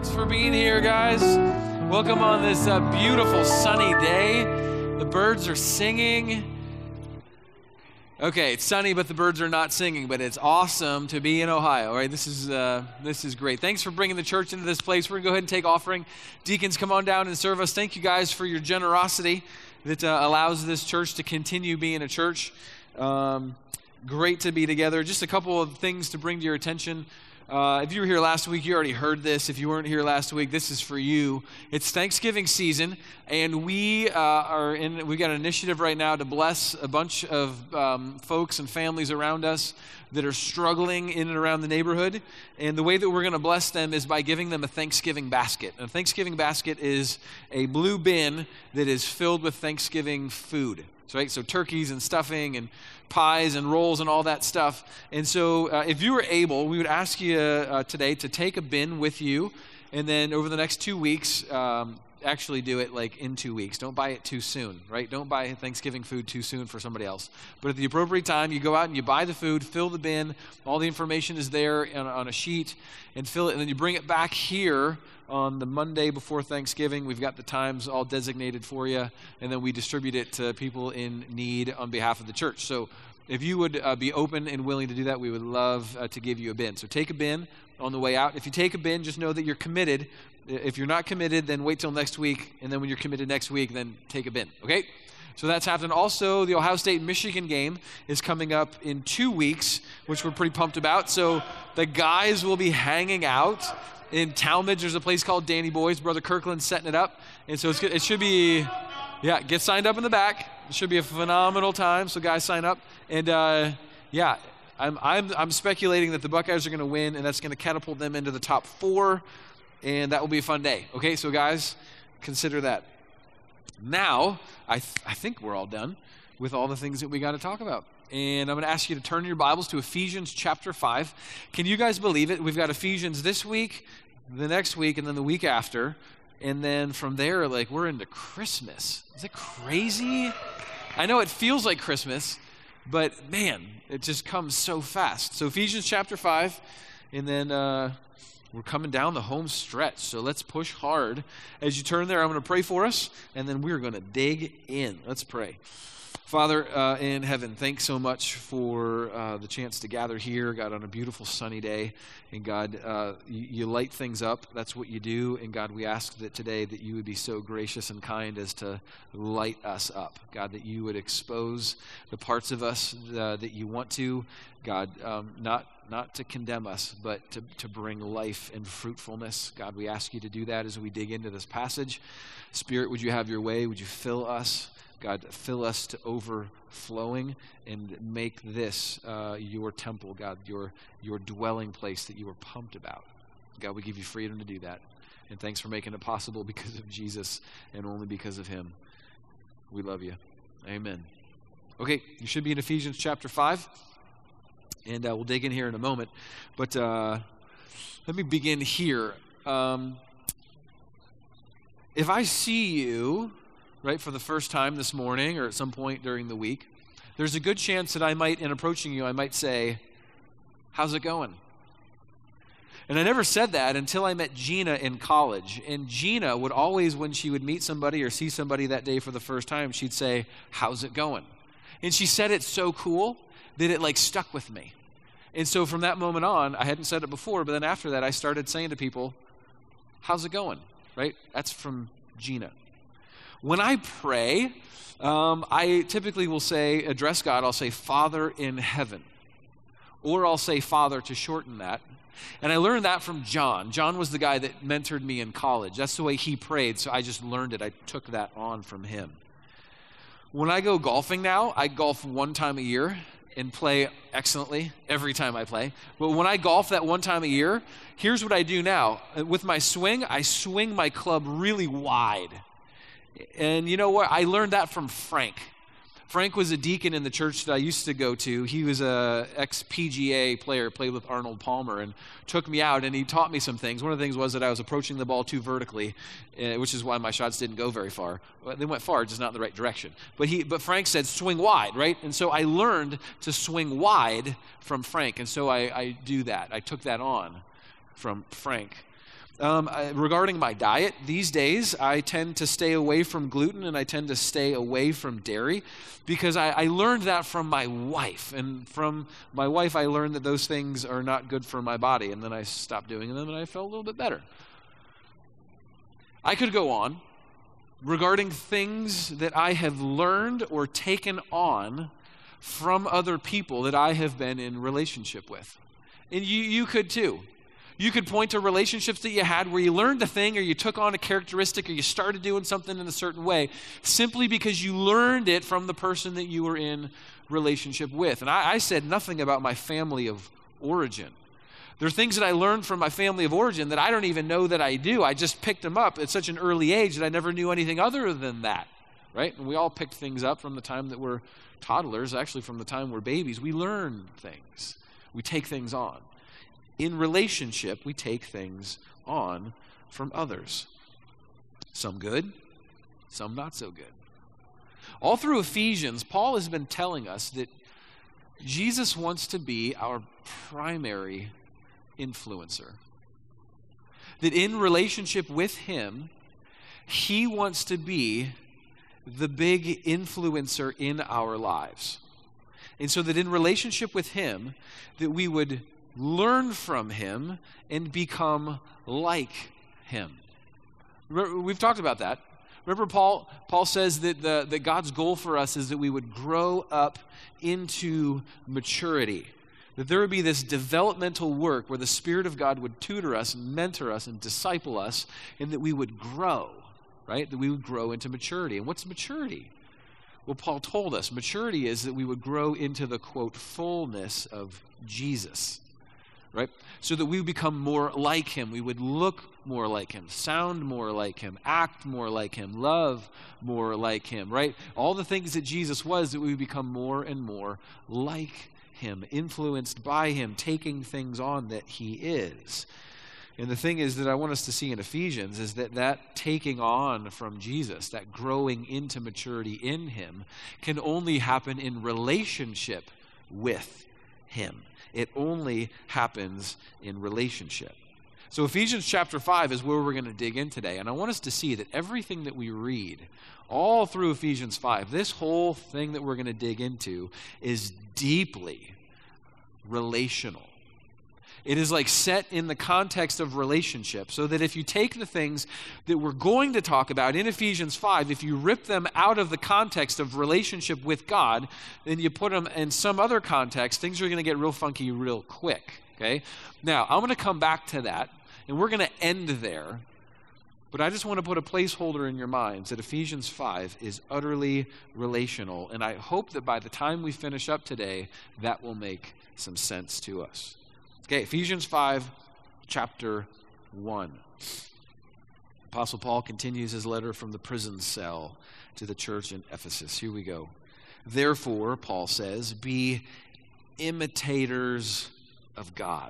For being here, guys. Welcome on this beautiful sunny day. The birds are singing. Okay, it's sunny, but the birds are not singing, but it's awesome to be in Ohio. All right, this is great. Thanks for bringing the church into this place. We're going to go ahead and take offering. Deacons, come on down and serve us. Thank you guys for your generosity that allows this church to continue being a church. Great to be together. Just a couple of things to bring to your attention. If you were here last week, you already heard this. If you weren't here last week, this is for you. It's Thanksgiving season, and we've got an initiative right now to bless a bunch of folks and families around us that are struggling in and around the neighborhood. And the way that we're going to bless them is by giving them a Thanksgiving basket. A Thanksgiving basket is a blue bin that is filled with Thanksgiving food. Right? So turkeys and stuffing and pies and rolls and all that stuff. And so if you were able, we would ask you today to take a bin with you, and then over the next 2 weeks, actually do it like in 2 weeks. Don't buy it too soon, right? Don't buy Thanksgiving food too soon for somebody else. But at the appropriate time, you go out and you buy the food, fill the bin. All the information is there on a sheet, and fill it. And then you bring it back here on the Monday before Thanksgiving. We've got the times all designated for you, and then we distribute it to people in need on behalf of the church. So if you would be open and willing to do that, we would love to give you a bin. So take a bin on the way out. If you take a bin, just know that you're committed. If you're not committed, then wait till next week, and then when you're committed next week, then take a bin, okay? So that's happening. Also, the Ohio State-Michigan game is coming up in 2 weeks, which we're pretty pumped about. So the guys will be hanging out in Talmadge. There's a place called Danny Boy's. Brother Kirkland's setting it up. And so it should be, get signed up in the back. It should be a phenomenal time. So guys, sign up. And I'm speculating that the Buckeyes are going to win, and that's going to catapult them into the top 4. And that will be a fun day. Okay, so guys, consider that. Now, I think we're all done with all the things that we got to talk about. And I'm going to ask you to turn your Bibles to Ephesians chapter 5. Can you guys believe it? We've got Ephesians this week, the next week, and then the week after. And then from there, we're into Christmas. Is it crazy? I know it feels like Christmas, but man, it just comes so fast. So Ephesians chapter 5, and then we're coming down the home stretch. So let's push hard. As you turn there, I'm going to pray for us, and then we're going to dig in. Let's pray. Father in heaven, thanks so much for the chance to gather here, God, on a beautiful sunny day. And God, you light things up. That's what you do. And God, we ask that today that you would be so gracious and kind as to light us up. God, that you would expose the parts of us that you want to. God, not to condemn us, but to bring life and fruitfulness. God, we ask you to do that as we dig into this passage. Spirit, would you have your way? Would you fill us? God, fill us to overflowing and make this your temple, God, your dwelling place that you were pumped about. God, we give you freedom to do that. And thanks for making it possible because of Jesus and only because of him. We love you. Amen. Okay, you should be in Ephesians chapter 5, and we'll dig in here in a moment. But let me begin here. If I see you, right, for the first time this morning or at some point during the week, there's a good chance that in approaching you, I might say, how's it going? And I never said that until I met Gina in college. And Gina would always, when she would meet somebody or see somebody that day for the first time, she'd say, how's it going? And she said it so cool that it stuck with me. And so from that moment on, I hadn't said it before, but then after that, I started saying to people, how's it going? Right? That's from Gina. When I pray, I typically will address God, I'll say, Father in heaven. Or I'll say Father to shorten that. And I learned that from John. John was the guy that mentored me in college. That's the way he prayed, so I just learned it. I took that on from him. When I go golfing now, I golf one time a year and play excellently every time I play. But when I golf that one time a year, here's what I do now. With my swing, I swing my club really wide. And you know what? I learned that from Frank. Frank was a deacon in the church that I used to go to. He was a ex-PGA player, played with Arnold Palmer, and took me out, and he taught me some things. One of the things was that I was approaching the ball too vertically, which is why my shots didn't go very far. Well, they went far, just not in the right direction. But Frank said, swing wide, right? And so I learned to swing wide from Frank, and so I do that. I took that on from Frank. Regarding my diet, these days I tend to stay away from gluten and I tend to stay away from dairy because I learned that from my wife. And from my wife, I learned that those things are not good for my body. And then I stopped doing them and I felt a little bit better. I could go on regarding things that I have learned or taken on from other people that I have been in relationship with. And you could too. You could point to relationships that you had where you learned a thing or you took on a characteristic or you started doing something in a certain way simply because you learned it from the person that you were in relationship with. And I said nothing about my family of origin. There are things that I learned from my family of origin that I don't even know that I do. I just picked them up at such an early age that I never knew anything other than that, right? And we all picked things up from the time that we're toddlers, actually from the time we're babies. We learn things. We take things on. In relationship, we take things on from others. Some good, some not so good. All through Ephesians, Paul has been telling us that Jesus wants to be our primary influencer. That in relationship with him, he wants to be the big influencer in our lives. And so that in relationship with him, that we would learn from him and become like him. We've talked about that. Remember Paul says that God's goal for us is that we would grow up into maturity. That there would be this developmental work where the Spirit of God would tutor us and mentor us and disciple us, and that we would grow, right? That we would grow into maturity. And what's maturity? Well, Paul told us maturity is that we would grow into the, quote, fullness of Jesus. Right? So that we would become more like him. We would look more like him, sound more like him, act more like him, love more like him, right? All the things that Jesus was, that we would become more and more like him, influenced by him, taking things on that he is. And the thing is that I want us to see in Ephesians is that taking on from Jesus, that growing into maturity in him, can only happen in relationship with him. It only happens in relationship. So Ephesians chapter 5 is where we're going to dig in today. And I want us to see that everything that we read all through Ephesians 5, this whole thing that we're going to dig into is deeply relational. It is like set in the context of relationship, so that if you take the things that we're going to talk about in Ephesians 5, if you rip them out of the context of relationship with God, then you put them in some other context, things are going to get real funky real quick, okay? Now, I'm going to come back to that, and we're going to end there, but I just want to put a placeholder in your minds that Ephesians 5 is utterly relational, and I hope that by the time we finish up today, that will make some sense to us. Okay, Ephesians 5, chapter 1. Apostle Paul continues his letter from the prison cell to the church in Ephesus. Here we go. Therefore, Paul says, be imitators of God.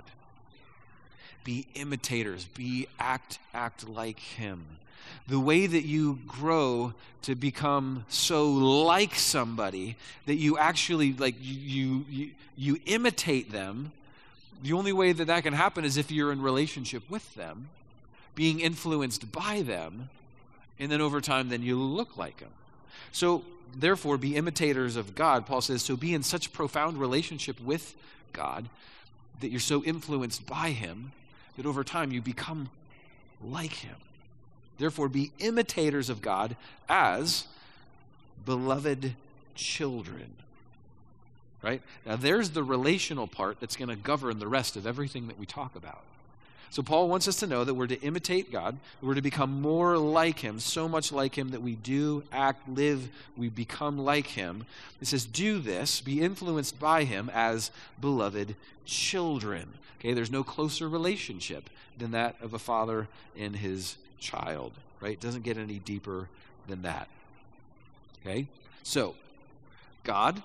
Be imitators. Act like him. The way that you grow to become so like somebody that you actually, like, you imitate them. The only way that that can happen is if you're in relationship with them, being influenced by them, and then over time, then you look like them. So, therefore, be imitators of God. Paul says, so be in such profound relationship with God that you're so influenced by him that over time you become like him. Therefore, be imitators of God as beloved children. Right? Now, there's the relational part that's going to govern the rest of everything that we talk about. So Paul wants us to know that we're to imitate God, we're to become more like him, so much like him that we do, act, live, we become like him. It says, do this, be influenced by him as beloved children. Okay, there's no closer relationship than that of a father and his child, right? It doesn't get any deeper than that. Okay, so God,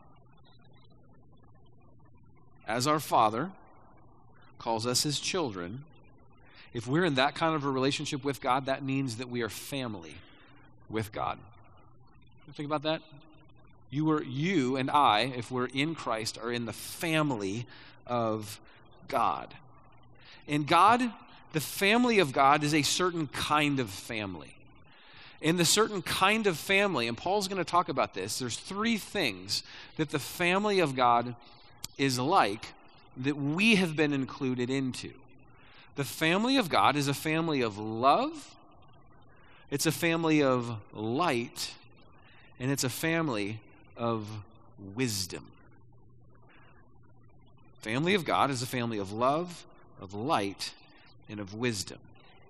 as our Father, calls us his children. If we're in that kind of a relationship with God, that means that we are family with God. Think about that. You and I, if we're in Christ, are in the family of God. And God the family of God is a certain kind of family. In the certain kind of family, and Paul's going to talk about this, there's three things that the family of God is like that we have been included into. The family of God is a family of love, it's a family of light, and it's a family of wisdom. Family of God is a family of love, of light, and of wisdom.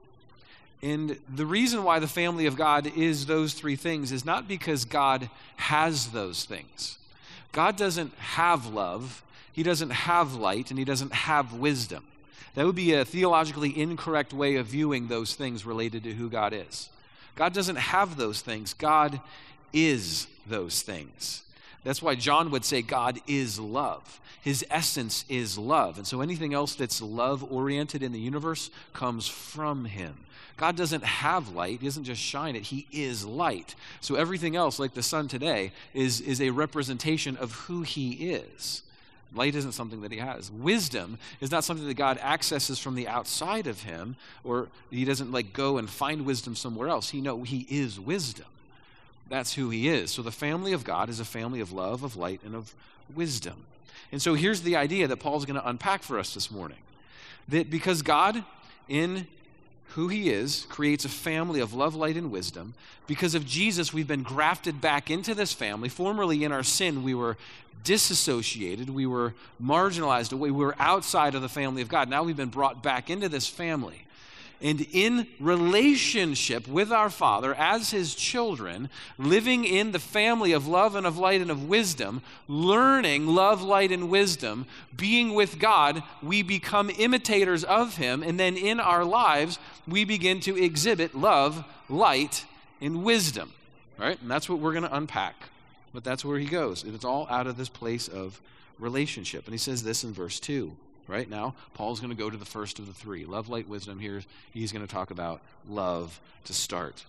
And the reason why the family of God is those three things is not because God has those things. God doesn't have love, he doesn't have light, and he doesn't have wisdom. That would be a theologically incorrect way of viewing those things related to who God is. God doesn't have those things. God is those things. That's why John would say God is love. His essence is love. And so anything else that's love-oriented in the universe comes from him. God doesn't have light. He doesn't just shine it. He is light. So everything else, like the sun today, is a representation of who he is. Light isn't something that he has. Wisdom is not something that God accesses from the outside of him, or he doesn't like go and find wisdom somewhere else. He is wisdom. That's who he is. So the family of God is a family of love, of light, and of wisdom. And so here's the idea that Paul's going to unpack for us this morning. That because God, in who he is, creates a family of love, light, and wisdom. Because of Jesus, we've been grafted back into this family. Formerly in our sin, we were disassociated. We were marginalized away. We were outside of the family of God. Now we've been brought back into this family. And in relationship with our Father as his children, living in the family of love and of light and of wisdom, learning love, light, and wisdom, being with God, we become imitators of him. And then in our lives, we begin to exhibit love, light, and wisdom. Right? And that's what we're going to unpack. But that's where he goes. It's all out of this place of relationship. And he says this in verse 2. Right now, Paul's going to go to the first of the three. Love, light, wisdom. Here, he's going to talk about love to start.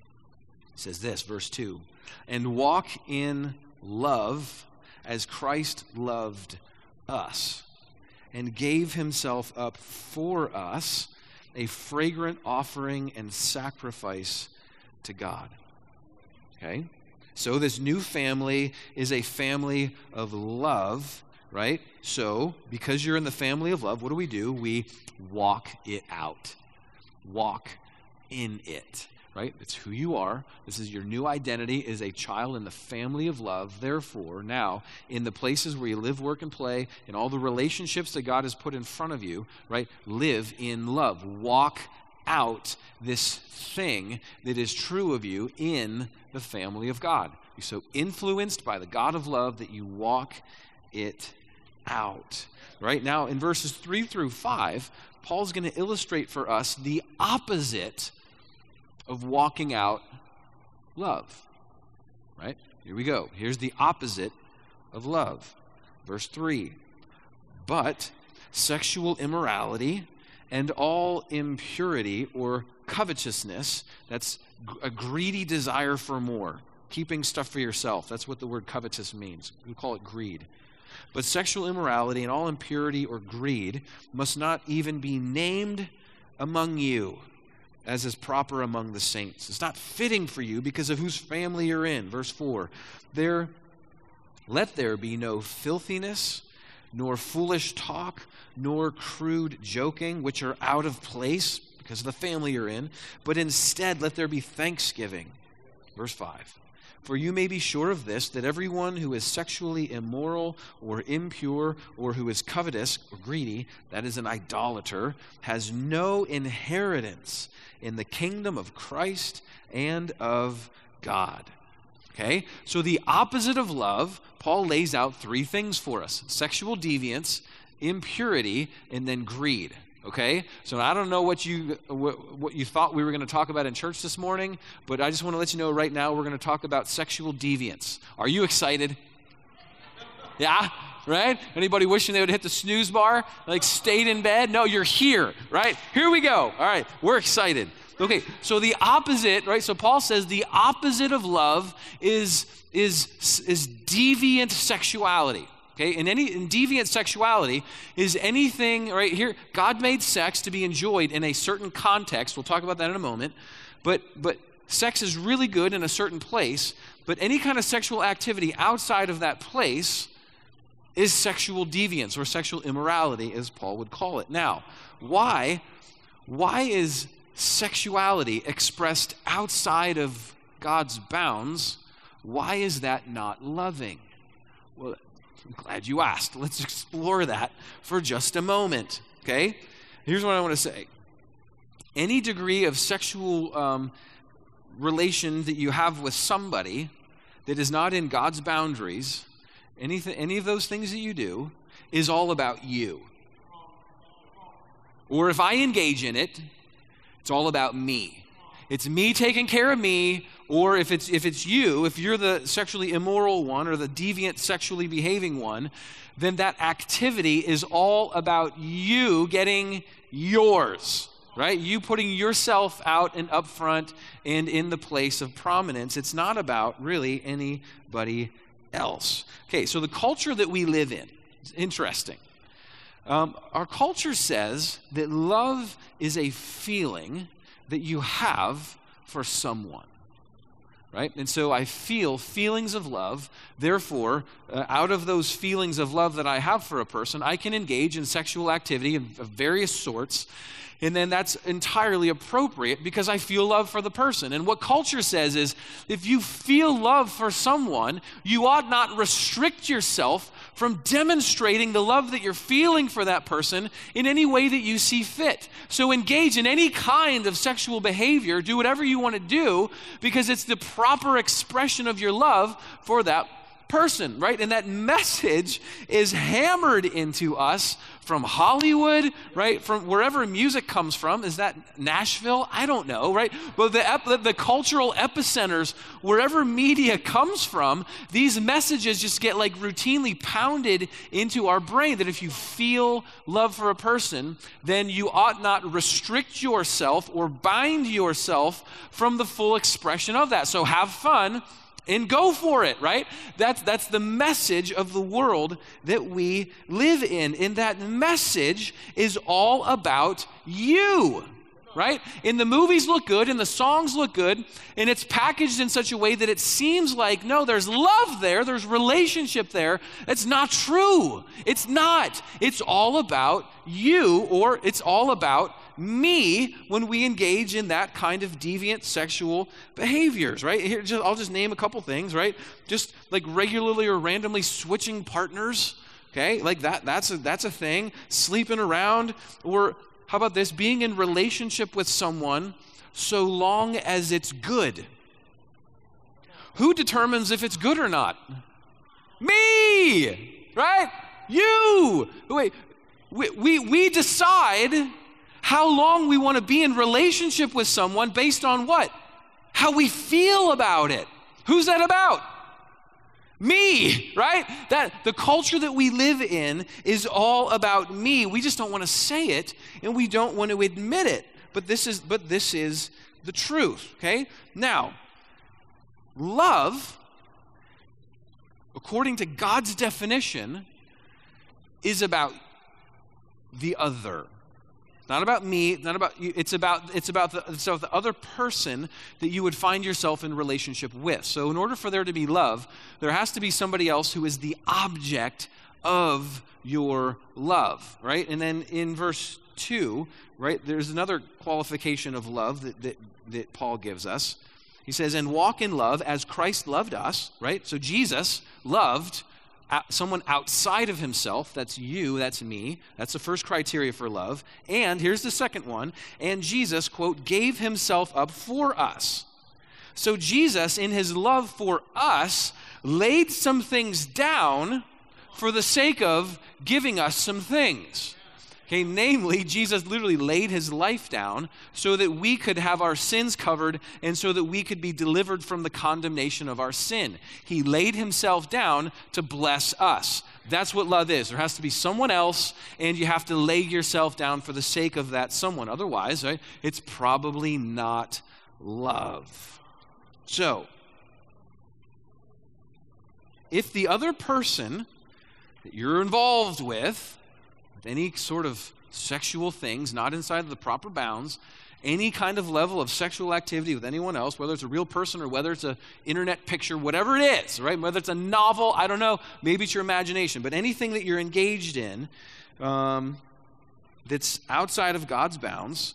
He says this, verse 2. And walk in love as Christ loved us and gave himself up for us, a fragrant offering and sacrifice to God. Okay? So this new family is a family of love. Right? So, because you're in the family of love, what do? We walk it out. Walk in it. Right? It's who you are. This is your new identity as a child in the family of love. Therefore, now, in the places where you live, work, and play, in all the relationships that God has put in front of you, right? Live in love. Walk out this thing that is true of you in the family of God. You're so influenced by the God of love that you walk it out. Right now, in verses 3 through 5, Paul's going to illustrate for us the opposite of walking out love. Right? Here we go. Here's the opposite of love. Verse 3. But sexual immorality and all impurity or covetousness, that's a greedy desire for more, keeping stuff for yourself. That's what the word covetous means. We call it greed. But sexual immorality and all impurity or greed must not even be named among you, as is proper among the saints. It's not fitting for you because of whose family you're in. Verse 4, let there be no filthiness, nor foolish talk, nor crude joking, which are out of place because of the family you're in, but instead let there be thanksgiving. Verse 5. For you may be sure of this, that everyone who is sexually immoral or impure or who is covetous or greedy, that is an idolater, has no inheritance in the kingdom of Christ and of God. Okay? So the opposite of love, Paul lays out three things for us. Sexual deviance, impurity, and then greed. Okay? So I don't know what you thought we were going to talk about in church this morning, but I just want to let you know right now we're going to talk about sexual deviance. Are you excited? Yeah? Right? Anybody wishing they would hit the snooze bar? Like stayed in bed? No, you're here, right? Here we go. All right, we're excited. Okay, so the opposite, right? So Paul says the opposite of love is deviant sexuality. Okay, in deviant sexuality is anything, right here, God made sex to be enjoyed in a certain context. We'll talk about that in a moment. But sex is really good in a certain place, but any kind of sexual activity outside of that place is sexual deviance or sexual immorality, as Paul would call it. Now, why is sexuality expressed outside of God's bounds? Why is that not loving? Well, I'm glad you asked. Let's explore that for just a moment, okay? Here's what I want to say. Any degree of sexual relation that you have with somebody that is not in God's boundaries, any of those things that you do, is all about you. Or if I engage in it, it's all about me. It's me taking care of me, or if it's you, if you're the sexually immoral one or the deviant sexually behaving one, then that activity is all about you getting yours, right? You putting yourself out and up front and in the place of prominence. It's not about really anybody else. Okay, so the culture that we live in is interesting. Our culture says that love is a feeling that you have for someone, right? And so I feel feelings of love. Therefore, out of those feelings of love that I have for a person, I can engage in sexual activity of various sorts. And then that's entirely appropriate because I feel love for the person. And what culture says is, if you feel love for someone, you ought not restrict yourself from demonstrating the love that you're feeling for that person in any way that you see fit. So engage in any kind of sexual behavior, do whatever you want to do, because it's the proper expression of your love for that person, right? And that message is hammered into us from Hollywood, right? From wherever music comes from. Is that Nashville? I don't know, right? But the cultural epicenters, wherever media comes from, these messages just get like routinely pounded into our brain that if you feel love for a person, then you ought not restrict yourself or bind yourself from the full expression of that. So have fun and go for it, right? That's the message of the world that we live in. And that message is all about you, right? And the movies look good and the songs look good, and it's packaged in such a way that it seems like, no, there's love there, there's relationship there. It's not true. It's not. It's all about you, or it's all about me when we engage in that kind of deviant sexual behaviors, right? Here, I'll just name a couple things, right? Just like regularly or randomly switching partners, okay? Like that's a thing. Sleeping around, or how about this? Being in relationship with someone so long as it's good. Who determines if it's good or not? Me, right? You. Wait, we decide how long we want to be in relationship with someone based on what? How we feel about it. Who's that about? Me, right? That the culture that we live in is all about me. We just don't want to say it, and we don't want to admit it. But this is the truth, okay? Now, love, according to God's definition, is about the other. Not about me, not about you. It's about the other person that you would find yourself in relationship with. So in order for there to be love, there has to be somebody else who is the object of your love, right? And then in verse 2, right, there's another qualification of love that Paul gives us. He says, and walk in love as Christ loved us, right? So Jesus loved someone outside of himself. That's you, that's me. That's the first criteria for love. And here's the second one. And Jesus, quote, gave himself up for us. So Jesus, in his love for us, laid some things down for the sake of giving us some things. Okay, namely, Jesus literally laid his life down so that we could have our sins covered and so that we could be delivered from the condemnation of our sin. He laid himself down to bless us. That's what love is. There has to be someone else, and you have to lay yourself down for the sake of that someone. Otherwise, right, it's probably not love. So, if the other person that you're involved with any sort of sexual things, not inside of the proper bounds, any kind of level of sexual activity with anyone else, whether it's a real person or whether it's an internet picture, whatever it is, right? Whether it's a novel, I don't know, maybe it's your imagination, but anything that you're engaged in that's outside of God's bounds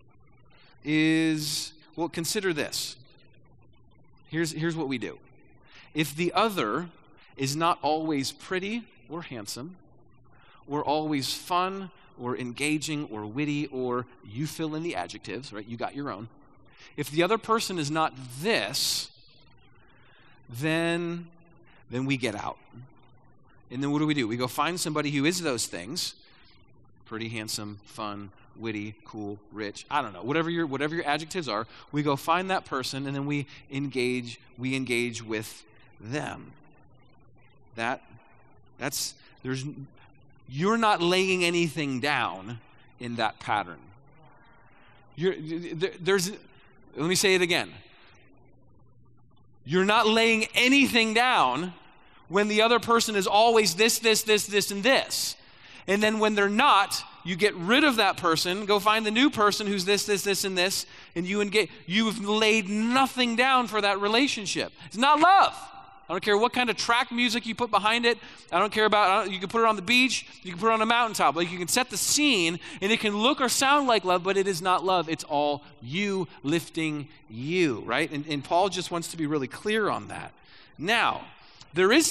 is, well, consider this. Here's what we do. If the other is not always pretty or handsome, or always fun, or engaging, or witty, or you fill in the adjectives, right? You got your own. If the other person is not this, then we get out. And then what do? We go find somebody who is those things. Pretty, handsome, fun, witty, cool, rich, I don't know, whatever your adjectives are. We go find that person, and then we engage with them. You're not laying anything down in that pattern. Let me say it again. You're not laying anything down when the other person is always this, and this. And then when they're not, you get rid of that person, go find the new person who's this, and this, and you engage. You've laid nothing down for that relationship. It's not love. I don't care what kind of track music you put behind it. I don't care about, you can put it on the beach, you can put it on a mountaintop. Like, you can set the scene, and it can look or sound like love, but it is not love. It's all you lifting you, right? And Paul just wants to be really clear on that. Now, there's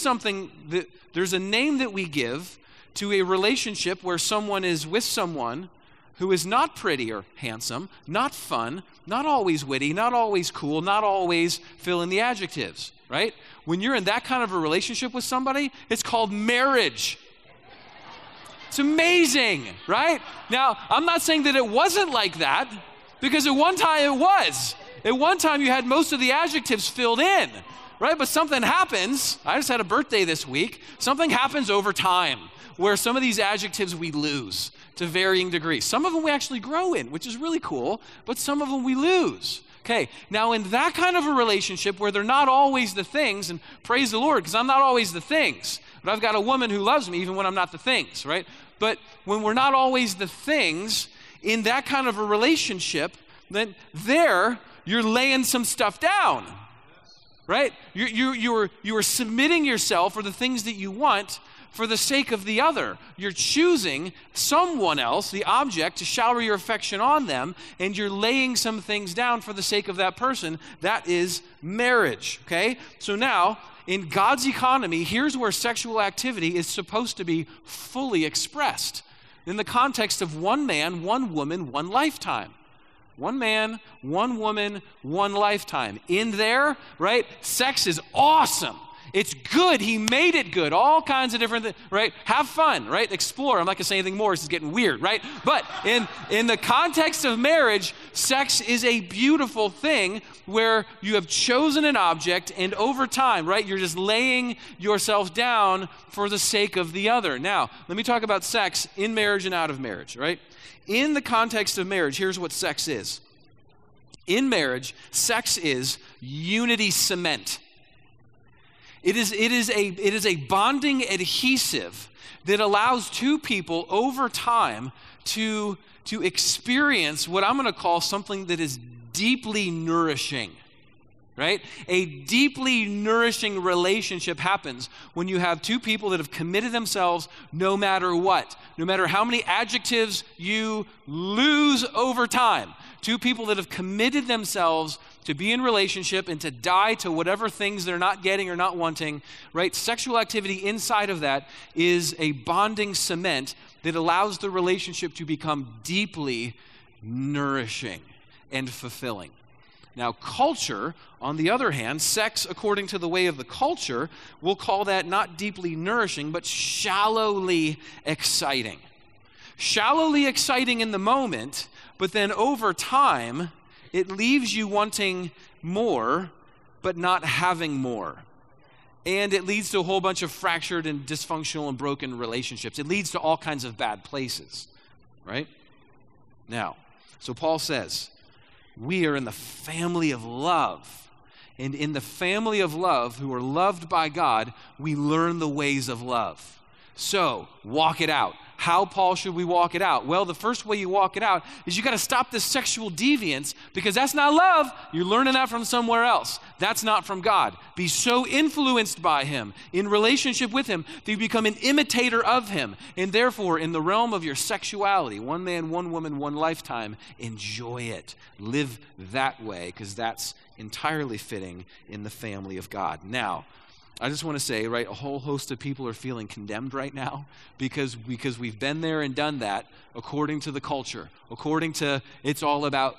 a name that we give to a relationship where someone is with someone who is not pretty or handsome, not fun, not always witty, not always cool, not always fill in the adjectives, right? When you're in that kind of a relationship with somebody, it's called marriage. It's amazing, right? Now, I'm not saying that it wasn't like that, because at one time it was. At one time you had most of the adjectives filled in, right? But something happens. I just had a birthday this week. Something happens over time where some of these adjectives we lose to varying degrees. Some of them we actually grow in, which is really cool, but some of them we lose. Okay, now in that kind of a relationship where they're not always the things, and praise the Lord, because I'm not always the things, but I've got a woman who loves me even when I'm not the things, right? But when we're not always the things, in that kind of a relationship, then you're laying some stuff down, right? You are submitting yourself for the things that you want for the sake of the other. You're choosing someone else, the object, to shower your affection on them, and you're laying some things down for the sake of that person. That is marriage, okay? So now, in God's economy, here's where sexual activity is supposed to be fully expressed. In the context of one man, one woman, one lifetime. One man, one woman, one lifetime. In there, right, sex is awesome. It's good. He made it good. All kinds of different things, right? Have fun, right? Explore. I'm not going to say anything more. This is getting weird, right? But in the context of marriage, sex is a beautiful thing where you have chosen an object, and over time, right, you're just laying yourself down for the sake of the other. Now, let me talk about sex in marriage and out of marriage, right? In the context of marriage, here's what sex is. In marriage, sex is unity cement. It is a bonding adhesive that allows two people over time to experience what I'm going to call something that is deeply nourishing, right? A deeply nourishing relationship happens when you have two people that have committed themselves no matter what, no matter how many adjectives you lose over time. Two people that have committed themselves to be in relationship and to die to whatever things they're not getting or not wanting, right? Sexual activity inside of that is a bonding cement that allows the relationship to become deeply nourishing and fulfilling. Now, culture, on the other hand, sex, according to the way of the culture, we'll call that not deeply nourishing, but shallowly exciting. Shallowly exciting in the moment, but then over time, it leaves you wanting more, but not having more. And it leads to a whole bunch of fractured and dysfunctional and broken relationships. It leads to all kinds of bad places, right? Now, so Paul says, we are in the family of love. And in the family of love, who are loved by God, we learn the ways of love. So, walk it out. How, Paul, should we walk it out? Well, the first way you walk it out is you got to stop this sexual deviance, because that's not love. You're learning that from somewhere else. That's not from God. Be so influenced by him, in relationship with him, that you become an imitator of him. And therefore, in the realm of your sexuality, one man, one woman, one lifetime, enjoy it. Live that way, because that's entirely fitting in the family of God. Now, I just want to say, right, a whole host of people are feeling condemned right now because we've been there and done that according to the culture, according to it's all about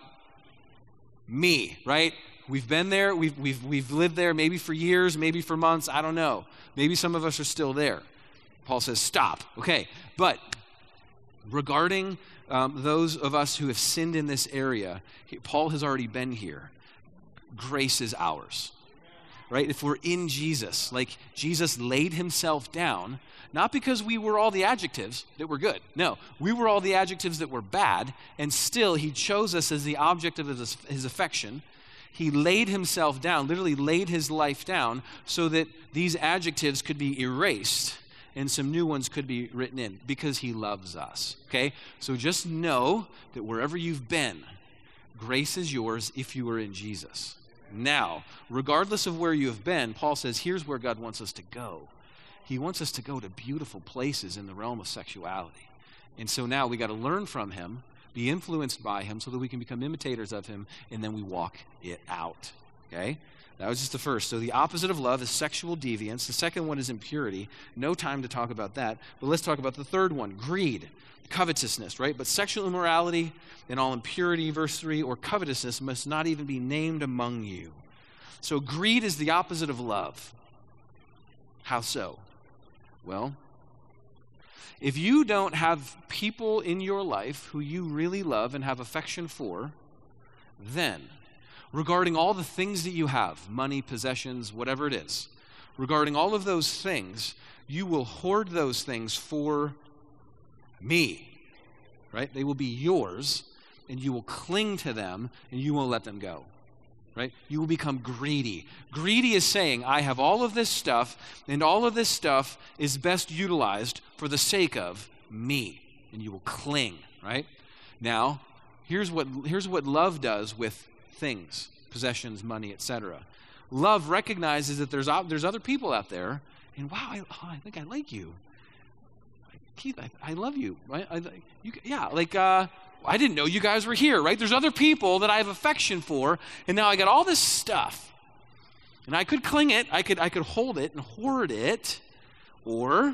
me, right? We've been there, we've lived there maybe for years, maybe for months, I don't know. Maybe some of us are still there. Paul says, stop. Okay, but regarding those of us who have sinned in this area, Paul has already been here. Grace is ours. Right? If we're in Jesus, like Jesus laid himself down, not because we were all the adjectives that were good. No, we were all the adjectives that were bad, and still he chose us as the object of his affection. He laid himself down, literally laid his life down, so that these adjectives could be erased and some new ones could be written in, because he loves us. Okay? So just know that wherever you've been, grace is yours if you are in Jesus. Now, regardless of where you have been, Paul says, here's where God wants us to go. He wants us to go to beautiful places in the realm of sexuality. And so now we got to learn from him, be influenced by him so that we can become imitators of him, and then we walk it out. Okay? That was just the first. So the opposite of love is sexual deviance. The second one is impurity. No time to talk about that. But let's talk about the third one, greed, covetousness, right? But sexual immorality and all impurity, verse 3, or covetousness must not even be named among you. So greed is the opposite of love. How so? Well, if you don't have people in your life who you really love and have affection for, then regarding all the things that you have, money, possessions, whatever it is, regarding all of those things, you will hoard those things for me, right? They will be yours, and you will cling to them, and you won't let them go, right? You will become greedy. Greedy is saying, I have all of this stuff, and all of this stuff is best utilized for the sake of me, and you will cling, right? Now, here's what love does with things, possessions, money, etc. Love recognizes that there's other people out there, and wow, I think I like you. Keith, I love you. Right? I didn't know you guys were here, right? There's other people that I have affection for, and now I got all this stuff. And I could cling it, I could hold it and hoard it, but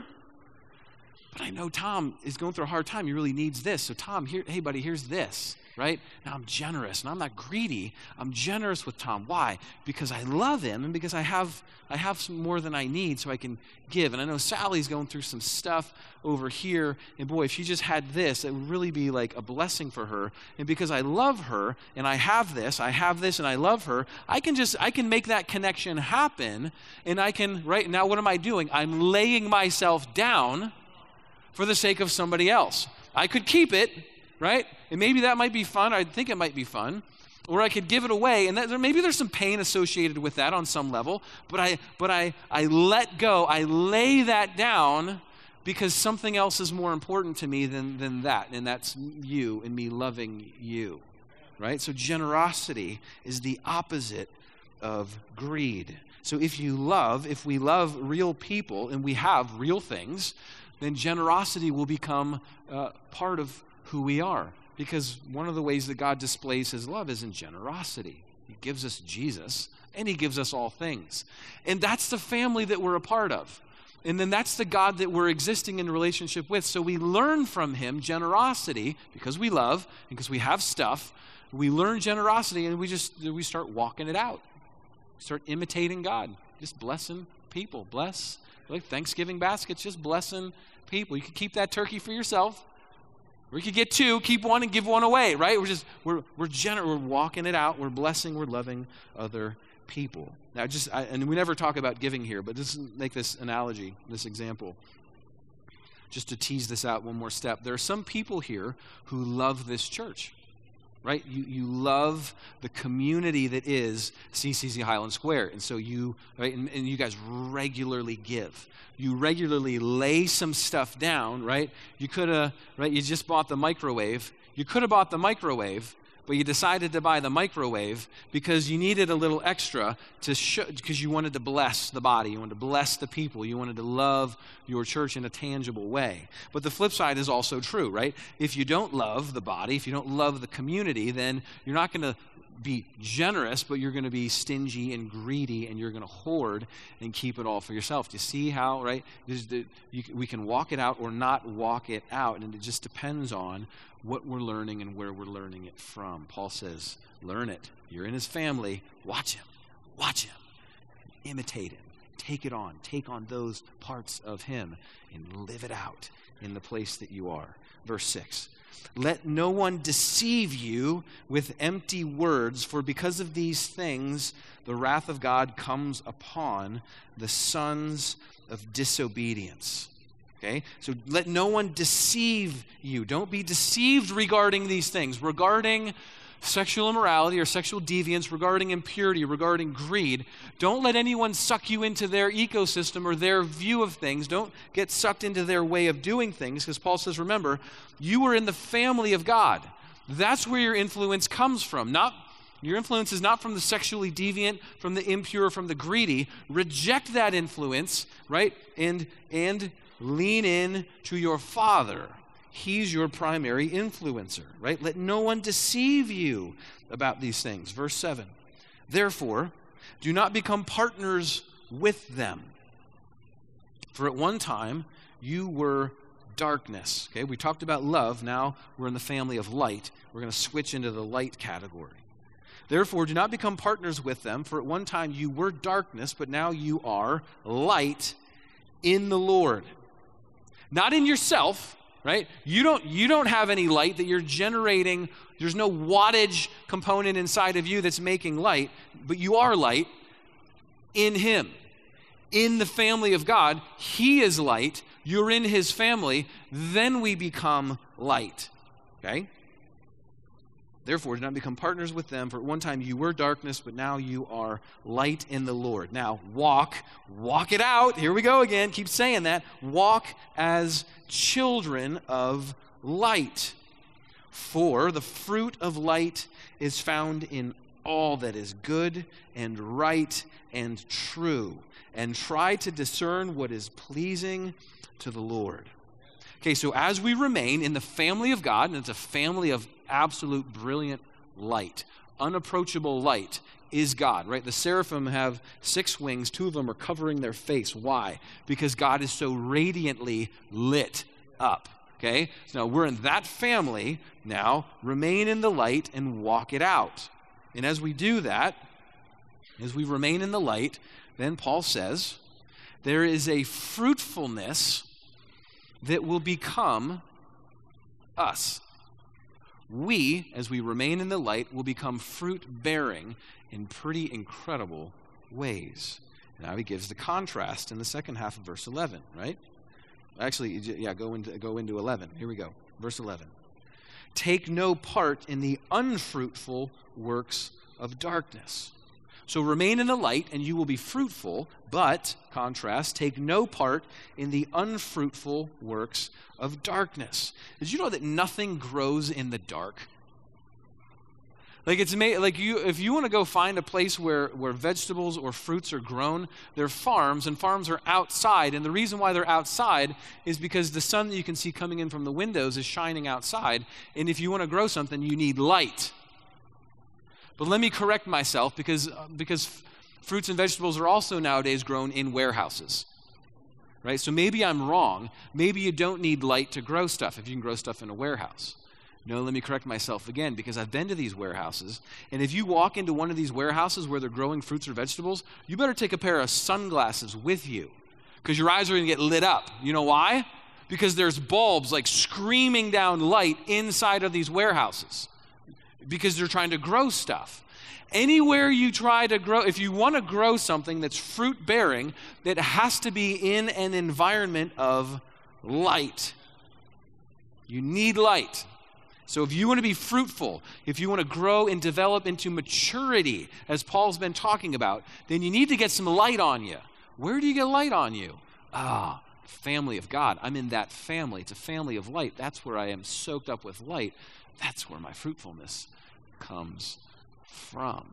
I know Tom is going through a hard time. He really needs this. So Tom, hey buddy, here's this. Right? Now I'm generous, and I'm not greedy. I'm generous with Tom. Why? Because I love him, and because I have some more than I need, so I can give. And I know Sally's going through some stuff over here, and boy, if she just had this, it would really be like a blessing for her. And because I love her, and I have this, and I love her, I can make that connection happen, and right now, what am I doing? I'm laying myself down for the sake of somebody else. I could keep it, right? And maybe that might be fun. I think it might be fun. Or I could give it away, and maybe there's some pain associated with that on some level, but I let go. I lay that down because something else is more important to me than that, and that's you and me loving you, right? So generosity is the opposite of greed. So if we love real people and we have real things, then generosity will become part of who we are. Because one of the ways that God displays his love is in generosity. He gives us Jesus, and he gives us all things. And that's the family that we're a part of. And then that's the God that we're existing in relationship with. So we learn from him generosity because we love, and because we have stuff. We learn generosity, and we start walking it out. Start imitating God. Just blessing people. Bless. Like Thanksgiving baskets, just blessing people. You can keep that turkey for yourself. Or you could get two, keep one, and give one away, right? We're walking it out. We're blessing. We're loving other people. Now, and we never talk about giving here, but just make this analogy, this example, just to tease this out one more step. There are some people here who love this church. right? You love the community that is CCC Highland Square. And so you, right, and you guys regularly give. You regularly lay some stuff down, right? You could have, right, you just bought the microwave. You could have bought the microwave, but you decided to buy the microwave because you needed a little extra to show, because you wanted to bless the body, you wanted to bless the people, you wanted to love your church in a tangible way. But the flip side is also true, right? If you don't love the body, if you don't love the community, then you're not going to be generous, but you're going to be stingy and greedy, and you're going to hoard and keep it all for yourself. Do you see how, right? We can walk it out or not walk it out, and it just depends on what we're learning and where we're learning it from. Paul says, learn it. You're in his family. Watch him, imitate him, take it on, take on those parts of him, and live it out in the place that you are. Verse 6. Let no one deceive you with empty words, for because of these things the wrath of God comes upon the sons of disobedience. Okay? So let no one deceive you. Don't be deceived regarding these things, regarding sexual immorality or sexual deviance, regarding impurity, regarding greed. Don't let anyone suck you into their ecosystem or their view of things. Don't get sucked into their way of doing things, because Paul says, remember, you are in the family of God. That's where your influence comes from. Your influence is not from the sexually deviant, from the impure, from the greedy. Reject that influence, right? And lean in to your Father. He's your primary influencer, right? Let no one deceive you about these things. Verse 7. Therefore, do not become partners with them. For at one time, you were darkness. Okay, we talked about love. Now we're in the family of light. We're going to switch into the light category. Therefore, do not become partners with them. For at one time, you were darkness, but now you are light in the Lord. Not in yourself. Right? You don't have any light that you're generating. There's no wattage component inside of you that's making light, but you are light in him. In the family of God, he is light. You're in his family. Then we become light. Okay? Therefore, do not become partners with them. For at one time you were darkness, but now you are light in the Lord. Now, walk it out. Here we go again. Keep saying that. Walk as children of light. For the fruit of light is found in all that is good and right and true. And try to discern what is pleasing to the Lord. Okay, so as we remain in the family of God, and it's a family of absolute brilliant light, unapproachable light is God, right? The seraphim have 6 wings. 2 of them are covering their face. Why? Because God is so radiantly lit up, okay? So now we're in that family. Now remain in the light and walk it out. And as we do that, as we remain in the light, then Paul says, there is a fruitfulness that will become us. We, as we remain in the light, will become fruit-bearing in pretty incredible ways. Now he gives the contrast in the second half of verse 11, right? Actually, yeah, go into 11. Here we go. Verse 11. Take no part in the unfruitful works of darkness. So remain in the light and you will be fruitful, but, contrast, take no part in the unfruitful works of darkness. Did you know that nothing grows in the dark? Like if you want to go find a place where vegetables or fruits are grown, they're farms, and farms are outside. And the reason why they're outside is because the sun that you can see coming in from the windows is shining outside. And if you want to grow something, you need light. But let me correct myself, because fruits and vegetables are also nowadays grown in warehouses. Right? So maybe I'm wrong. Maybe you don't need light to grow stuff if you can grow stuff in a warehouse. No, let me correct myself again, because I've been to these warehouses, and if you walk into one of these warehouses where they're growing fruits or vegetables, you better take a pair of sunglasses with you, because your eyes are going to get lit up. You know why? Because there's bulbs like screaming down light inside of these warehouses, because they're trying to grow stuff. Anywhere you try to grow, if you want to grow something that's fruit-bearing, it has to be in an environment of light. You need light. So if you want to be fruitful, if you want to grow and develop into maturity, as Paul's been talking about, then you need to get some light on you. Where do you get light on you? Family of God. I'm in that family. It's a family of light. That's where I am soaked up with light. That's where my fruitfulness comes from.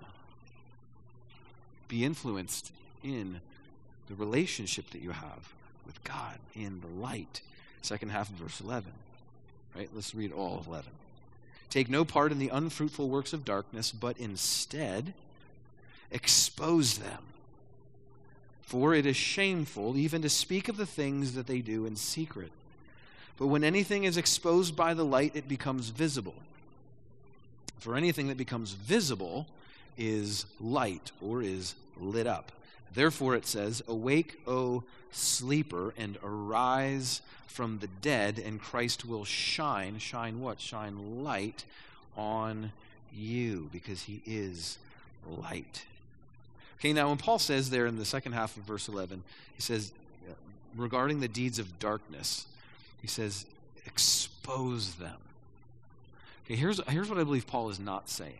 Be influenced in the relationship that you have with God in the light. Second half of verse 11. Right? Let's read all of 11. Take no part in the unfruitful works of darkness, but instead expose them. For it is shameful even to speak of the things that they do in secret. But when anything is exposed by the light, it becomes visible. For anything that becomes visible is light or is lit up. Therefore it says, awake, O sleeper, and arise from the dead, and Christ will shine. Shine what? Shine light on you, because he is light. Okay, now when Paul says there in the second half of verse 11, he says, regarding the deeds of darkness, he says, expose them. Okay, here's what I believe Paul is not saying.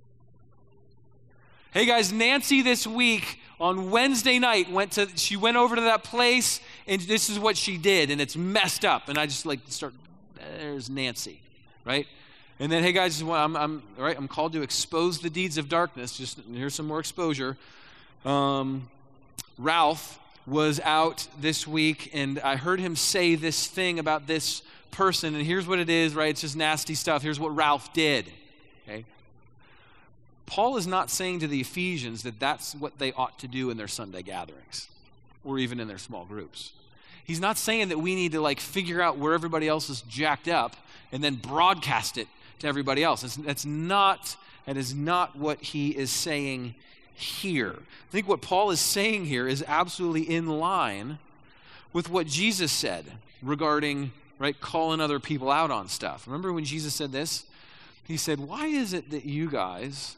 Hey guys, Nancy this week on Wednesday night she went over to that place, and this is what she did, and it's messed up. And I just there's Nancy, right? And then, hey guys, I'm called to expose the deeds of darkness. Just here's some more exposure. Ralph was out this week, and I heard him say this thing about this person, and here's what it is, right? It's just nasty stuff. Here's what Ralph did, okay? Paul is not saying to the Ephesians that that's what they ought to do in their Sunday gatherings or even in their small groups. He's not saying that we need to figure out where everybody else is jacked up and then broadcast it to everybody else. That is not what he is saying here. I think what Paul is saying here is absolutely in line with what Jesus said regarding, right, calling other people out on stuff. Remember when Jesus said this? He said, why is it that you guys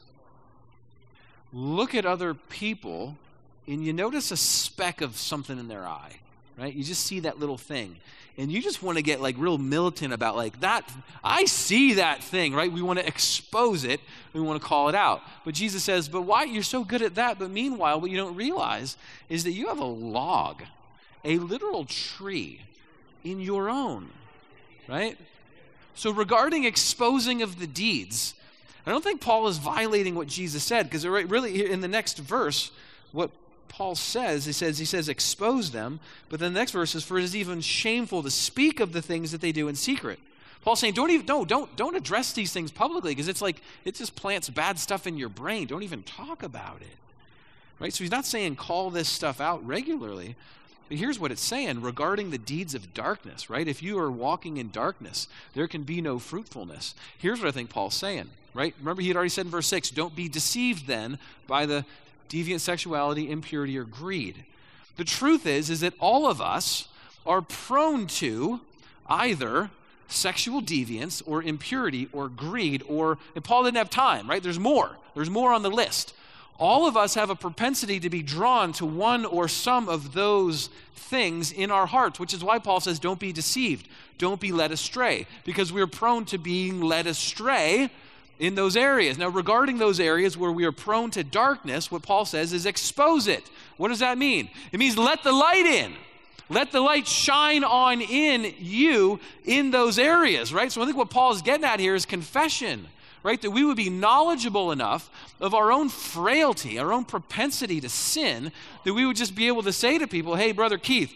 look at other people and you notice a speck of something in their eye, right? You just see that little thing. And you just want to get real militant about that. I see that thing, right? We want to expose it. We want to call it out. But Jesus says, but why? You're so good at that. But meanwhile, what you don't realize is that you have a log, a literal tree in your own, right? So regarding exposing of the deeds, I don't think Paul is violating what Jesus said, because really in the next verse, what Paul says, he says expose them, but then the next verse is, for it is even shameful to speak of the things that they do in secret. Paul's saying don't address these things publicly, because it just plants bad stuff in your brain. Don't even talk about it. Right? So he's not saying call this stuff out regularly. But here's what it's saying regarding the deeds of darkness, right? If you are walking in darkness, there can be no fruitfulness. Here's what I think Paul's saying, right? Remember he had already said in verse 6, don't be deceived then by the deviant sexuality, impurity, or greed. The truth is that all of us are prone to either sexual deviance or impurity or greed and Paul didn't have time, right? There's more on the list. All of us have a propensity to be drawn to one or some of those things in our hearts, which is why Paul says, don't be deceived. Don't be led astray, because we're prone to being led astray in those areas. Now, regarding those areas where we are prone to darkness, what Paul says is expose it. What does that mean? It means let the light in. Let the light shine on in you in those areas, right? So I think what Paul is getting at here is confession. Right, that we would be knowledgeable enough of our own frailty, our own propensity to sin, that we would just be able to say to people, hey, Brother Keith,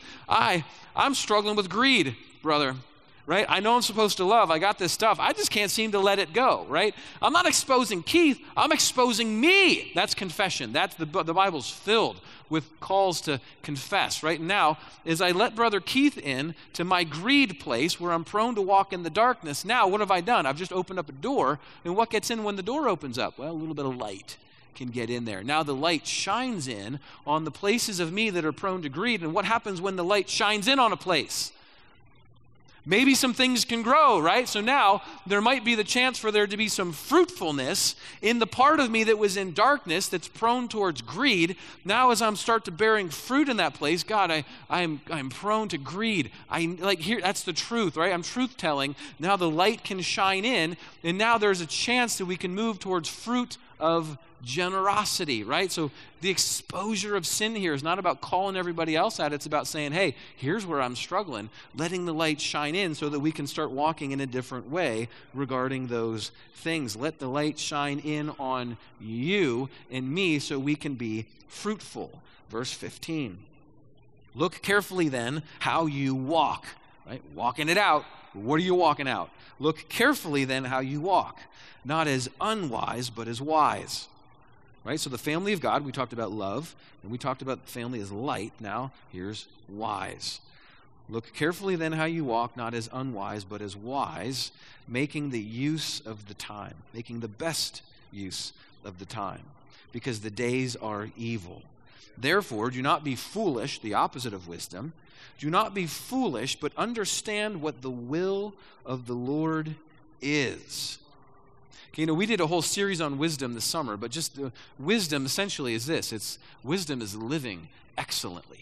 I'm struggling with greed, brother. Right? I know I'm supposed to love. I got this stuff. I just can't seem to let it go, right? I'm not exposing Keith. I'm exposing me. That's confession. That's the Bible's filled with calls to confess. Right now, as I let Brother Keith in to my greed place where I'm prone to walk in the darkness, now what have I done? I've just opened up a door, and what gets in when the door opens up? Well, a little bit of light can get in there. Now the light shines in on the places of me that are prone to greed, and what happens when the light shines in on a place? Maybe some things can grow, right? So now there might be the chance for there to be some fruitfulness in the part of me that was in darkness, that's prone towards greed. Now as I'm start to bearing fruit in that place, God, I'm prone to greed. That's the truth, right? I'm truth telling. Now the light can shine in, and now there's a chance that we can move towards fruit of generosity, right? So the exposure of sin here is not about calling everybody else out. It's about saying, hey, here's where I'm struggling, letting the light shine in so that we can start walking in a different way regarding those things. Let the light shine in on you and me so we can be fruitful. Verse 15. Look carefully then how you walk, right? Walking it out. What are you walking out? Look carefully then how you walk, not as unwise, but as wise. Right? So the family of God, we talked about love, and we talked about the family as light. Now, here's wise. Look carefully then how you walk, not as unwise, but as wise, making the use of the time, making the best use of the time, because the days are evil. Therefore, do not be foolish, the opposite of wisdom. Do not be foolish, but understand what the will of the Lord is. Okay, we did a whole series on wisdom this summer, but just wisdom essentially is this. Wisdom is living excellently.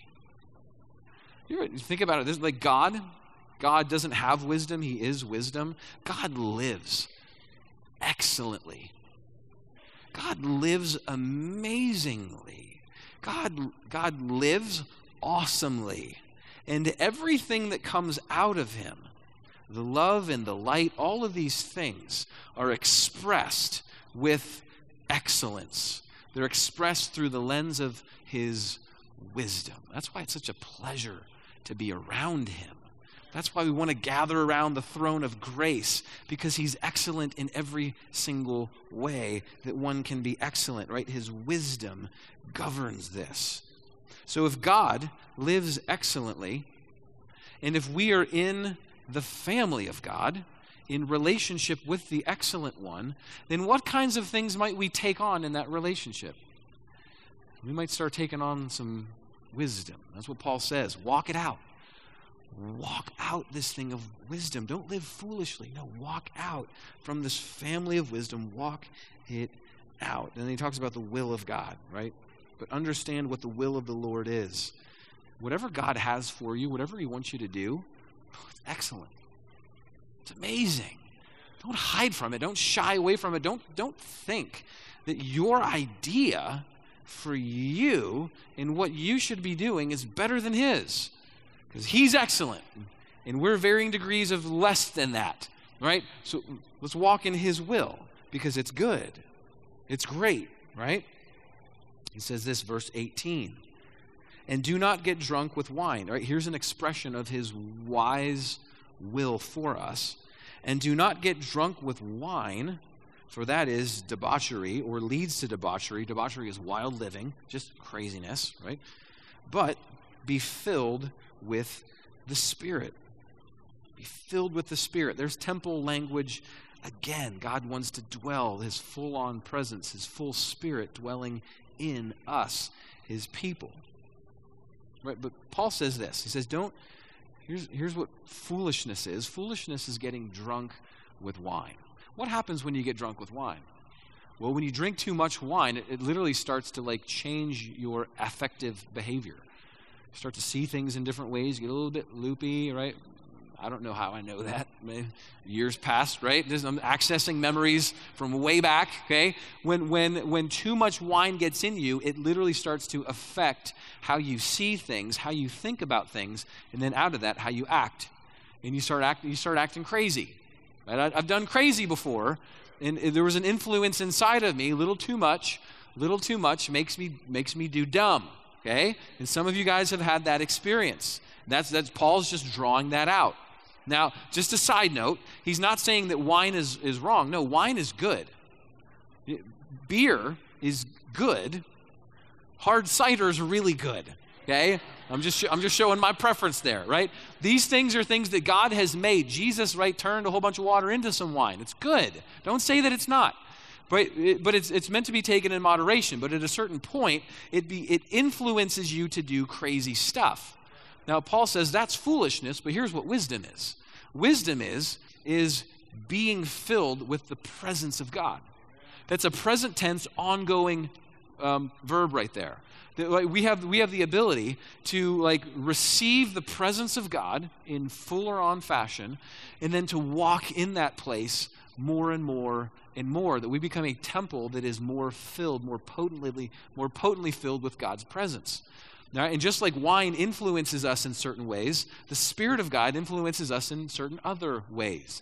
You think about it, this, like God doesn't have wisdom, he is wisdom. God lives excellently. God lives amazingly. God lives awesomely. And everything that comes out of him, the love and the light, all of these things are expressed with excellence. They're expressed through the lens of his wisdom. That's why it's such a pleasure to be around him. That's why we want to gather around the throne of grace, because he's excellent in every single way that one can be excellent, right? His wisdom governs this. So if God lives excellently, and if we are in the family of God, in relationship with the excellent one, then what kinds of things might we take on in that relationship? We might start taking on some wisdom. That's what Paul says. Walk it out. Walk out this thing of wisdom. Don't live foolishly. No, walk out from this family of wisdom. Walk it out. And then he talks about the will of God, right? But understand what the will of the Lord is. Whatever God has for you, whatever he wants you to do, it's excellent. It's amazing. Don't hide from it. Don't shy away from it. Don't think that your idea for you and what you should be doing is better than his. Because he's excellent. And we're varying degrees of less than that. Right? So let's walk in his will, because it's good. It's great. Right? He says this, verse 18. And do not get drunk with wine. Right? Here's an expression of his wise will for us. And do not get drunk with wine, for that is debauchery, or leads to debauchery. Debauchery is wild living, just craziness, right? But be filled with the Spirit. Be filled with the Spirit. There's temple language. Again, God wants to dwell, his full-on presence, his full Spirit dwelling in us, his people. Right? But Paul says this. He says, here's what foolishness is. Foolishness is getting drunk with wine. What happens when you get drunk with wine? Well, when you drink too much wine, it literally starts to change your affective behavior. You start to see things in different ways. You get a little bit loopy, right? I don't know how I know that. Years past, right? I'm accessing memories from way back, okay? When too much wine gets in you, it literally starts to affect how you see things, how you think about things, and then out of that, how you act. And you start acting crazy. Right? I've done crazy before, and there was an influence inside of me. Little too much makes me do dumb. Okay? And some of you guys have had that experience. That's Paul's just drawing that out. Now, just a side note, he's not saying that wine is wrong. No, wine is good. Beer is good. Hard cider is really good. Okay? I'm just showing my preference there, right? These things are things that God has made. Jesus, right, turned a whole bunch of water into some wine. It's good. Don't say that it's not. But it's meant to be taken in moderation. But at a certain point, it influences you to do crazy stuff. Now, Paul says that's foolishness, but here's what wisdom is. wisdom is being filled with the presence of God. That's a present tense, ongoing verb right there. We have the ability to receive the presence of God in fuller on fashion, and then to walk in that place more and more and more, that we become a temple that is more filled, more potently filled with God's presence. Right? And just like wine influences us in certain ways, the Spirit of God influences us in certain other ways.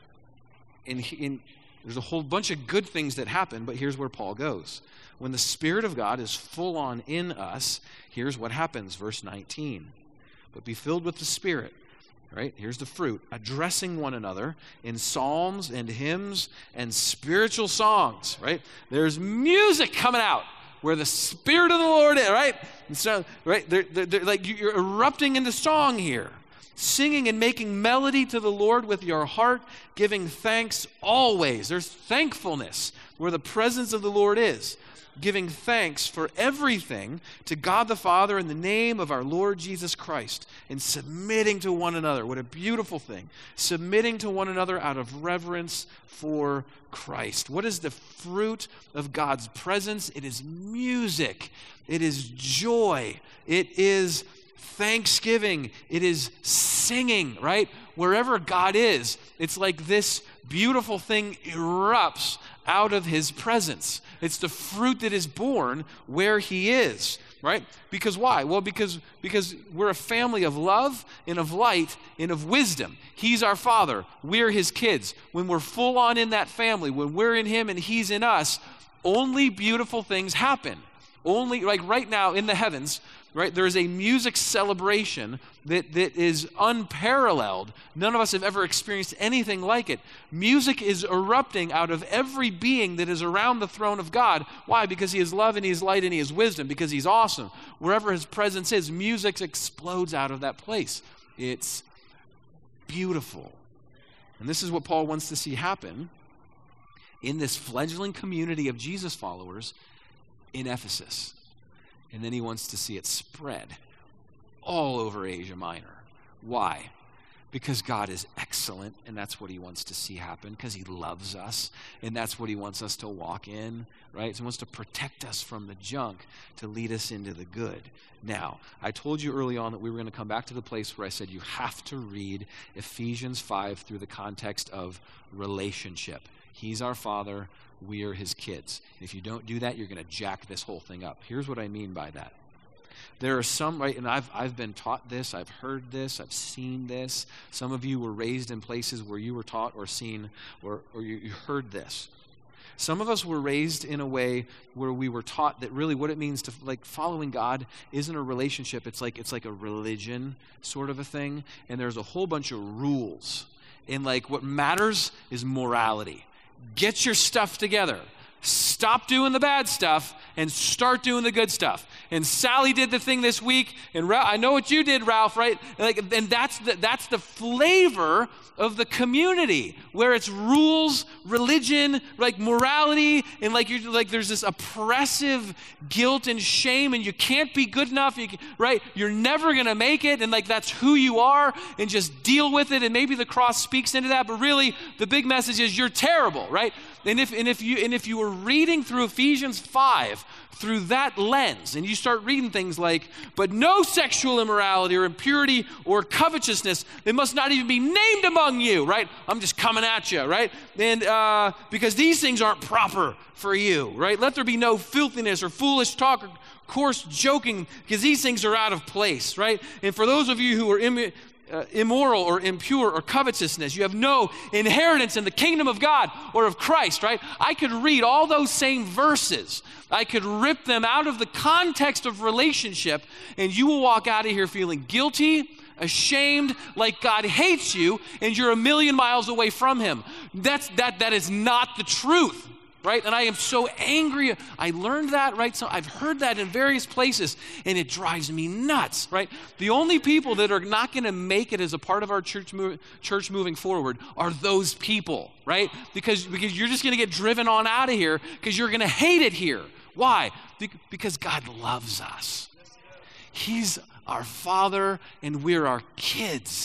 And there's a whole bunch of good things that happen, but here's where Paul goes. When the Spirit of God is full on in us, here's what happens, verse 19. But be filled with the Spirit. Right? Here's the fruit. Addressing one another in psalms and hymns and spiritual songs. Right? There's music coming out where the Spirit of the Lord is. Right? And so, right? They're like you're erupting into song here. Singing and making melody to the Lord with your heart, giving thanks always. There's thankfulness where the presence of the Lord is. Giving thanks for everything to God the Father in the name of our Lord Jesus Christ, and submitting to one another. What a beautiful thing. Submitting to one another out of reverence for Christ. What is the fruit of God's presence? It is music. It is joy. It is thanksgiving. It is singing, right? Wherever God is, it's like this beautiful thing erupts out of his presence. It's the fruit that is born where he is, right? Because why? Well, because we're a family of love and of light and of wisdom. He's our Father. We're his kids. When we're full on in that family, when we're in him and he's in us, only beautiful things happen. Only, like right now in the heavens, right, there is a music celebration that is unparalleled. None of us have ever experienced anything like it. Music is erupting out of every being that is around the throne of God. Why? Because he is love and he is light and he is wisdom. Because he's awesome. Wherever his presence is, music explodes out of that place. It's beautiful. And this is what Paul wants to see happen in this fledgling community of Jesus followers in Ephesus. And then he wants to see it spread all over Asia Minor. Why? Because God is excellent, and that's what he wants to see happen, because he loves us, and that's what he wants us to walk in, right? So he wants to protect us from the junk to lead us into the good. Now, I told you early on that we were going to come back to the place where I said you have to read Ephesians 5 through the context of relationship. He's our Father. We are his kids. If you don't do that, you're going to jack this whole thing up. Here's what I mean by that. There are some, right, and I've been taught this, I've heard this, I've seen this. Some of you were raised in places where you were taught or seen or you heard this. Some of us were raised in a way where we were taught that really what it means to, like, following God isn't a relationship. It's like a religion sort of a thing, and there's a whole bunch of rules. And like what matters is morality. Get your stuff together. Stop doing the bad stuff and start doing the good stuff. And Sally did the thing this week, and I know what you did, Ralph, right? And that's the flavor of the community, where it's rules, religion, like morality, and there's this oppressive guilt and shame, and you can't be good enough, right? You're never gonna make it, and like that's who you are, and just deal with it. And maybe the cross speaks into that, but really the big message is you're terrible, right? And if you were reading through Ephesians 5 through that lens, and you start reading things like, but no sexual immorality or impurity or covetousness, they must not even be named among you, right? I'm just coming at you, right? And because these things aren't proper for you, right? Let there be no filthiness or foolish talk or coarse joking, because these things are out of place, right? And for those of you who are immoral or impure or covetousness, you have no inheritance in the kingdom of God or of Christ, right? I could read all those same verses. I could rip them out of the context of relationship, and you will walk out of here feeling guilty, ashamed, like God hates you, and you're a million miles away from him. That is not the truth. Right? And I am so angry. I learned that, right? So I've heard that in various places, and it drives me nuts, right? The only people that are not going to make it as a part of our church moving forward are those people, right? Because you're just going to get driven on out of here because you're going to hate it here. Why? Because God loves us. He's our Father, and we're our kids.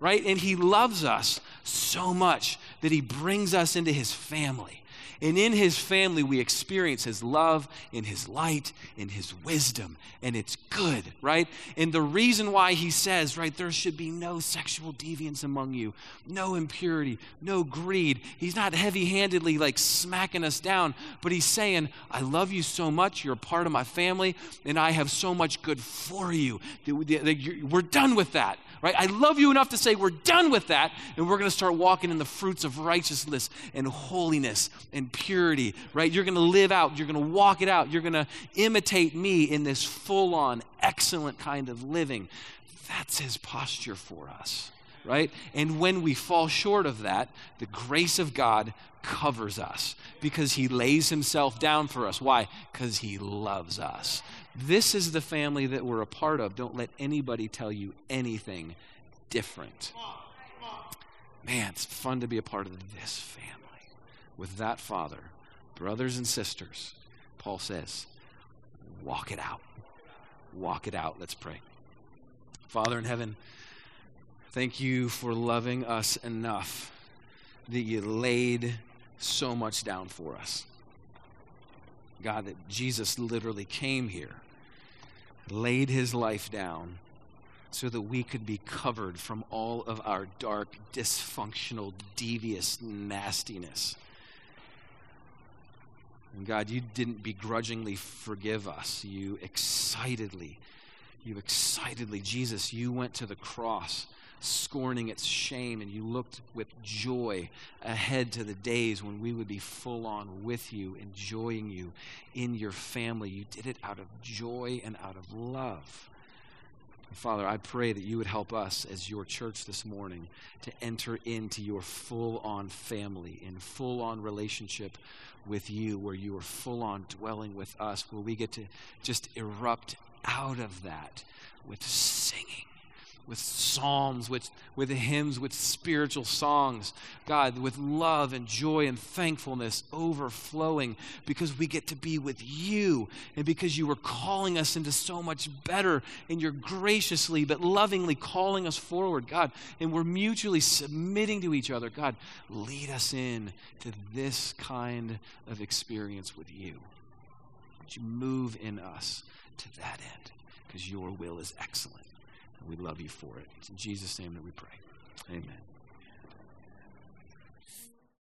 right? And he loves us so much that he brings us into his family. And in his family, we experience his love, in his light, in his wisdom, and it's good, right? And the reason why he says, right, there should be no sexual deviance among you, no impurity, no greed. He's not heavy-handedly like smacking us down, but he's saying, I love you so much, you're a part of my family, and I have so much good for you. We're done with that, right? I love you enough to say we're done with that, and we're going to start walking in the fruits of righteousness and holiness and purity, right? You're going to live out, you're going to walk it out, you're going to imitate me in this full-on, excellent kind of living. That's his posture for us, right? And when we fall short of that, the grace of God covers us because he lays himself down for us. Why? Because he loves us. This is the family that we're a part of. Don't let anybody tell you anything different. Man, it's fun to be a part of this family. With that Father, brothers and sisters, Paul says, walk it out. Walk it out. Let's pray. Father in heaven, thank you for loving us enough that you laid so much down for us. God, that Jesus literally came here, laid his life down so that we could be covered from all of our dark, dysfunctional, devious nastiness. And God, you didn't begrudgingly forgive us. You excitedly, Jesus, you went to the cross, scorning its shame, and you looked with joy ahead to the days when we would be full on with you, enjoying you in your family. You did it out of joy and out of love. Father, I pray that you would help us as your church this morning to enter into your full-on family, in full-on relationship with you, where you are full-on dwelling with us, where we get to just erupt out of that with singing, with psalms, with hymns, with spiritual songs, God, with love and joy and thankfulness overflowing because we get to be with you and because you are calling us into so much better and you're graciously but lovingly calling us forward, God, and we're mutually submitting to each other. God, lead us in to this kind of experience with you. Would you move in us to that end because your will is excellent. We love you for it. It's in Jesus' name that we pray. Amen.